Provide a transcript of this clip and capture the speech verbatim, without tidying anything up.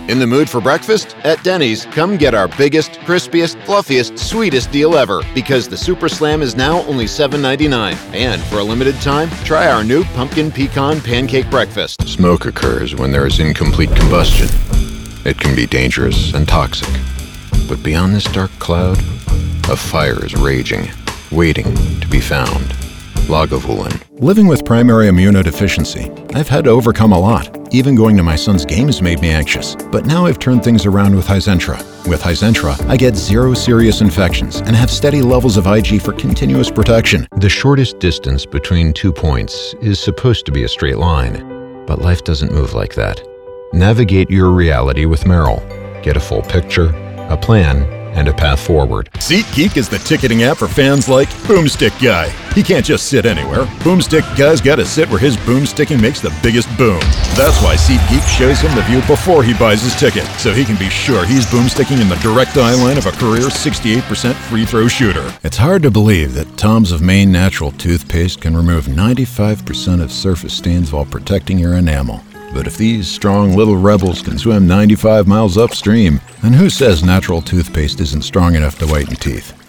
In the mood for breakfast? At Denny's, come get our biggest, crispiest, fluffiest, sweetest deal ever, because the Super Slam is now only seven ninety-nine. And for a limited time, try our new pumpkin pecan pancake breakfast. Smoke occurs when there is incomplete combustion. It can be dangerous and toxic. But beyond this dark cloud, a fire is raging, waiting to be found. Lagavulin. Living with primary immunodeficiency, I've had to overcome a lot. Even going to my son's games made me anxious. But now I've turned things around with Hizentra. With Hizentra, I get zero serious infections and have steady levels of IG for continuous protection. The shortest distance between two points is supposed to be a straight line, but life doesn't move like that. Navigate your reality with Merrill. Get a full picture, a plan, and a path forward. SeatGeek is the ticketing app for fans like Boomstick Guy. He can't just sit anywhere. Boomstick Guy's got to sit where his boomsticking makes the biggest boom. That's why SeatGeek shows him the view before he buys his ticket, so he can be sure he's boomsticking in the direct eye line of a career sixty-eight percent free throw shooter. It's hard to believe that Tom's of Maine natural toothpaste can remove ninety-five percent of surface stains while protecting your enamel. But if these strong little rebels can swim ninety-five miles upstream, then who says natural toothpaste isn't strong enough to whiten teeth?